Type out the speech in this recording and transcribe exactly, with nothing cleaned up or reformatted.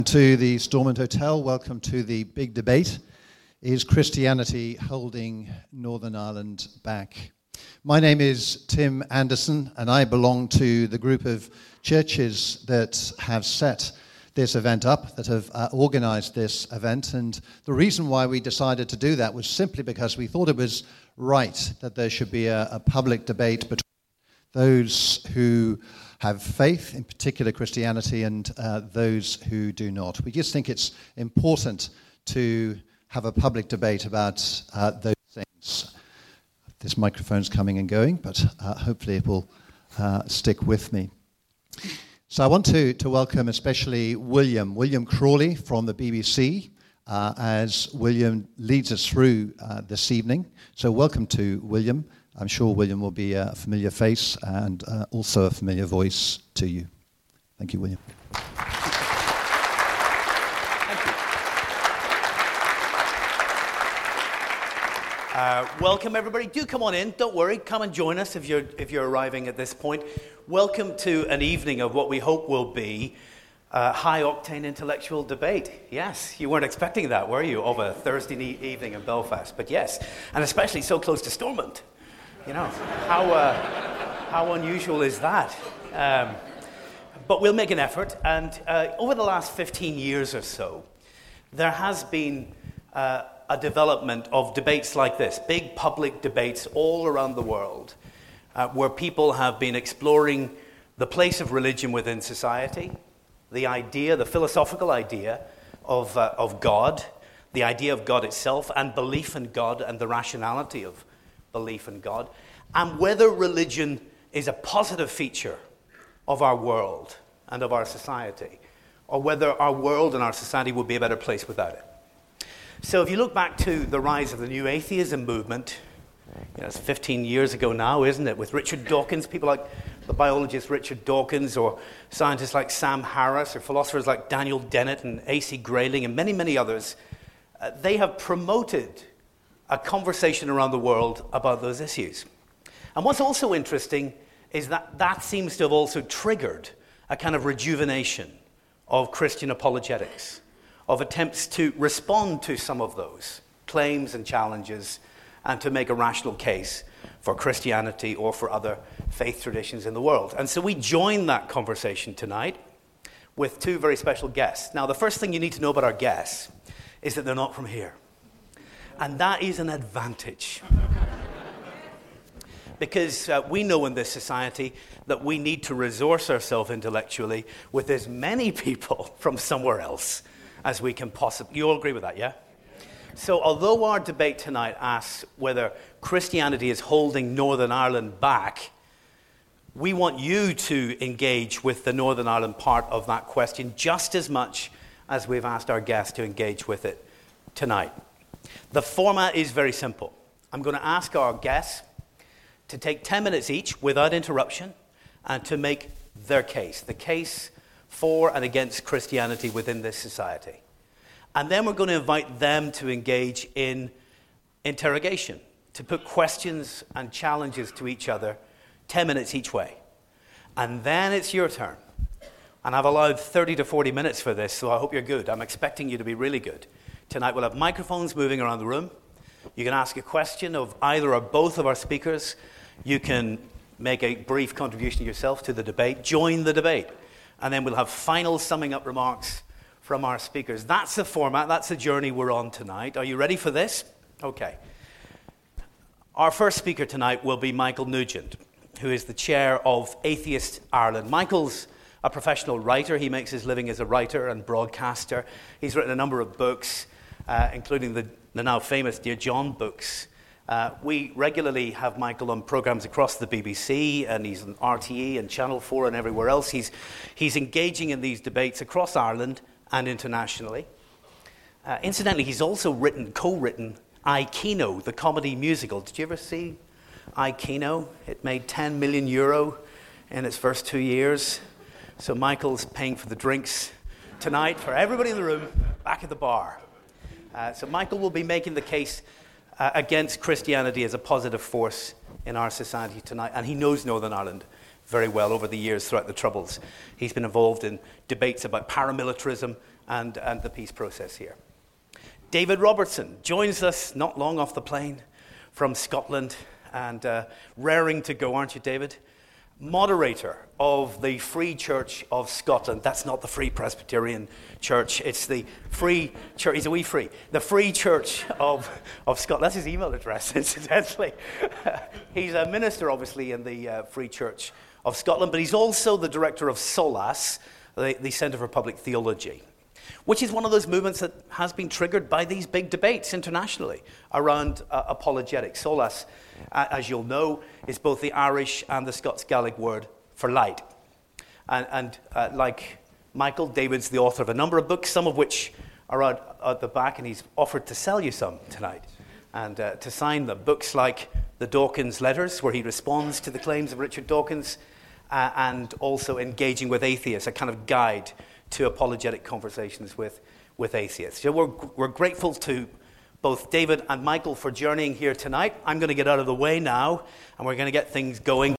To the Stormont Hotel, welcome to the big debate. Is Christianity holding Northern Ireland back? My name is Tim Anderson, and I belong to the group of churches that have set this event up, that have uh, organized this event. And the reason why we decided to do that was simply because we thought it was right that there should be a, a public debate between those who have faith, in particular Christianity, and uh, those who do not. We just think it's important to have a public debate about uh, those things. This microphone's coming and going, but uh, hopefully it will uh, stick with me. So I want to, to welcome especially William, William Crawley from the B B C, uh, as William leads us through uh, this evening. So welcome to William. I'm sure William will be a familiar face and uh, also a familiar voice to you. Thank you, William. Thank you. Uh, welcome, everybody. Do come on in. Don't worry. Come and join us if you're if you're arriving at this point. Welcome to an evening of what we hope will be a high-octane intellectual debate. Yes, you weren't expecting that, were you, of a Thursday evening in Belfast? But yes, and especially so close to Stormont. You know, how uh, how unusual is that? Um, but we'll make an effort. And uh, over the last fifteen years or so, there has been uh, a development of debates like this, big public debates all around the world, uh, where people have been exploring the place of religion within society, the idea, the philosophical idea of uh, of God, the idea of God itself, and belief in God and the rationality of belief in God, and whether religion is a positive feature of our world and of our society, or whether our world and our society would be a better place without it. So if you look back to the rise of the new atheism movement, you know, it's fifteen years ago now, isn't it, with Richard Dawkins, people like the biologist Richard Dawkins, or scientists like Sam Harris, or philosophers like Daniel Dennett and A C Grayling, and many, many others, uh, they have promoted a conversation around the world about those issues. And what's also interesting is that that seems to have also triggered a kind of rejuvenation of Christian apologetics, of attempts to respond to some of those claims and challenges and to make a rational case for Christianity or for other faith traditions in the world. And so we join that conversation tonight with two very special guests. Now, the first thing you need to know about our guests is that they're not from here. And that is an advantage. Because uh, we know in this society that we need to resource ourselves intellectually with as many people from somewhere else as we can possibly. You all agree with that, yeah? So although our debate tonight asks whether Christianity is holding Northern Ireland back, we want you to engage with the Northern Ireland part of that question just as much as we've asked our guests to engage with it tonight. The format is very simple. I'm going to ask our guests to take ten minutes each without interruption and to make their case, the case for and against Christianity within this society. And then we're going to invite them to engage in interrogation, to put questions and challenges to each other, ten minutes each way. And then it's your turn. And I've allowed thirty to forty minutes for this, so I hope you're good. I'm expecting you to be really good. Tonight we'll have microphones moving around the room. You can ask a question of either or both of our speakers. You can make a brief contribution yourself to the debate. Join the debate. And then we'll have final summing up remarks from our speakers. That's the format. That's the journey we're on tonight. Are you ready for this? Okay. Our first speaker tonight will be Michael Nugent, who is the chair of Atheist Ireland. Michael's a professional writer. He makes his living as a writer and broadcaster. He's written a number of books, Uh, including the, the now famous Dear John books. Uh, we regularly have Michael on programs across the B B C, and he's on R T E and Channel four and everywhere else. He's, he's engaging in these debates across Ireland and internationally. Uh, incidentally, he's also written, co-written I, Kino, the comedy musical. Did you ever see I, Kino? It made ten million euro in its first two years. So Michael's paying for the drinks tonight for everybody in the room back at the bar. Uh, so Michael will be making the case uh, against Christianity as a positive force in our society tonight. And he knows Northern Ireland very well over the years throughout the Troubles. He's been involved in debates about paramilitarism and, and the peace process here. David Robertson joins us not long off the plane from Scotland, and uh, raring to go, aren't you, David? Moderator of the Free Church of Scotland. That's not the Free Presbyterian Church. It's the Free Church. He's a wee free. The Free Church of, of Scotland. That's his email address, incidentally. He's a minister, obviously, in the uh, Free Church of Scotland, but he's also the director of SOLAS, the, the Centre for Public Theology, which is one of those movements that has been triggered by these big debates internationally around uh, apologetics. SOLAS, uh, as you'll know, is both the Irish and the Scots Gaelic word for light. And, and uh, like Michael, David's the author of a number of books, some of which are out at the back, and he's offered to sell you some tonight and uh, to sign them. Books like The Dawkins Letters, where he responds to the claims of Richard Dawkins, uh, and also Engaging with Atheists, a kind of guide to apologetic conversations with, with atheists. So we're, we're grateful to both David and Michael for journeying here tonight. I'm going to get out of the way now, and we're going to get things going.